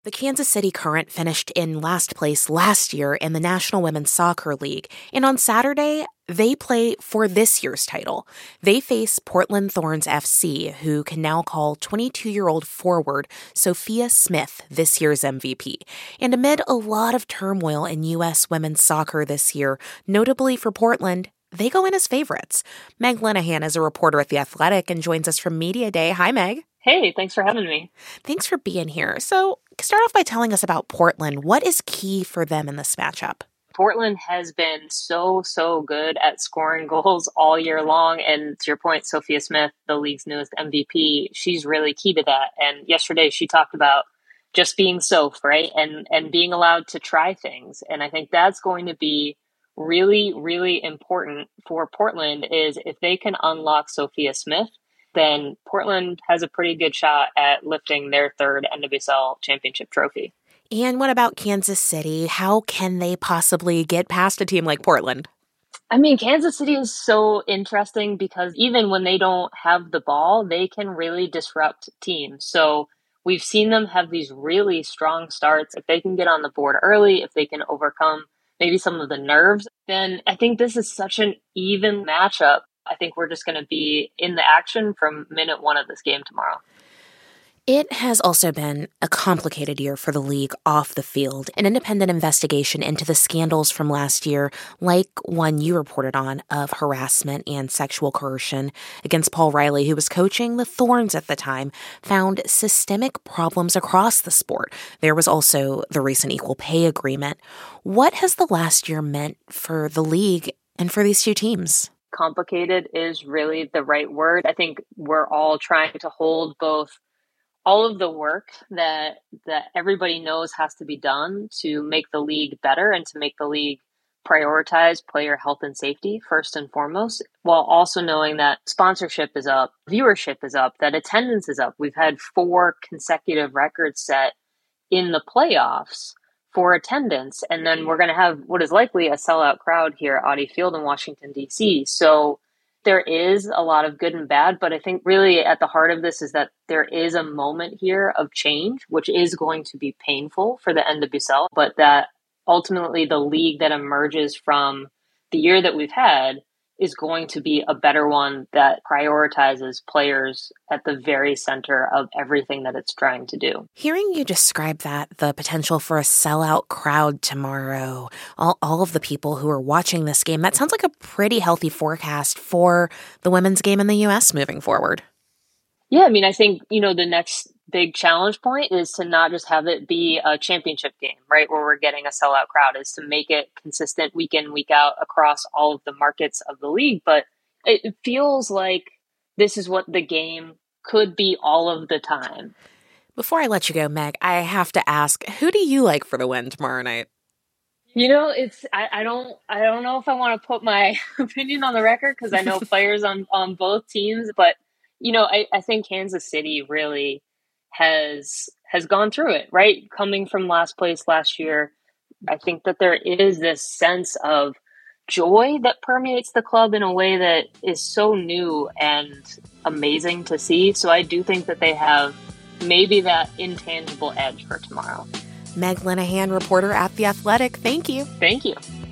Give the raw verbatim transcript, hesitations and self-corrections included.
The Kansas City Current finished in last place last year in the National Women's Soccer League, and on Saturday, they play for this year's title. They face Portland Thorns F C, who can now call twenty-two-year-old forward Sophia Smith this year's M V P. And amid a lot of turmoil in U S women's soccer this year, notably for Portland, they go in as favorites. Meg Linehan is a reporter at The Athletic and joins us from Media Day. Hi, Meg. Hey, thanks for having me. Thanks for being here. So, start off by telling us about Portland. What is key for them in this matchup? Portland has been so, so good at scoring goals all year long. And to your point, Sophia Smith, the league's newest M V P, she's really key to that. And yesterday she talked about just being Soph, right? And, and being allowed to try things. And I think that's going to be really, really important for Portland is if they can unlock Sophia Smith, then Portland has a pretty good shot at lifting their third N W S L championship trophy. And what about Kansas City? How can they possibly get past a team like Portland? I mean, Kansas City is so interesting because even when they don't have the ball, they can really disrupt teams. So we've seen them have these really strong starts. If they can get on the board early, if they can overcome maybe some of the nerves, then I think this is such an even matchup. I think we're just going to be in the action from minute one of this game tomorrow. It has also been a complicated year for the league off the field. An independent investigation into the scandals from last year, like one you reported on of harassment and sexual coercion against Paul Riley, who was coaching the Thorns at the time, found systemic problems across the sport. There was also the recent equal pay agreement. What has the last year meant for the league and for these two teams? Complicated is really the right word. I think we're all trying to hold both all of the work that that everybody knows has to be done to make the league better and to make the league prioritize player health and safety first and foremost, while also knowing that sponsorship is up, viewership is up, that attendance is up. We've had four consecutive records set in the playoffs for attendance, and then we're going to have what is likely a sellout crowd here at Audi Field in Washington, D C. So there is a lot of good and bad, but I think really at the heart of this is that there is a moment here of change, which is going to be painful for the N W S L, but that ultimately the league that emerges from the year that we've had is going to be a better one that prioritizes players at the very center of everything that it's trying to do. Hearing you describe that, the potential for a sellout crowd tomorrow, all, all of the people who are watching this game, that sounds like a pretty healthy forecast for the women's game in the U S moving forward. Yeah, I mean, I think, you know, the next big challenge point is to not just have it be a championship game, right, where we're getting a sellout crowd, is to make it consistent week in, week out across all of the markets of the league. But it feels like this is what the game could be all of the time. Before I let you go, Meg, I have to ask, who do you like for the win tomorrow night? You know, it's I, I don't I don't know if I want to put my opinion on the record because I know players on, on both teams, but you know, I, I think Kansas City really has has gone through it, right? Coming from last place last year, I think that there is this sense of joy that permeates the club in a way that is so new and amazing to see. So I do think that they have maybe that intangible edge for tomorrow. Meg Linehan, reporter at The Athletic. Thank you. Thank you.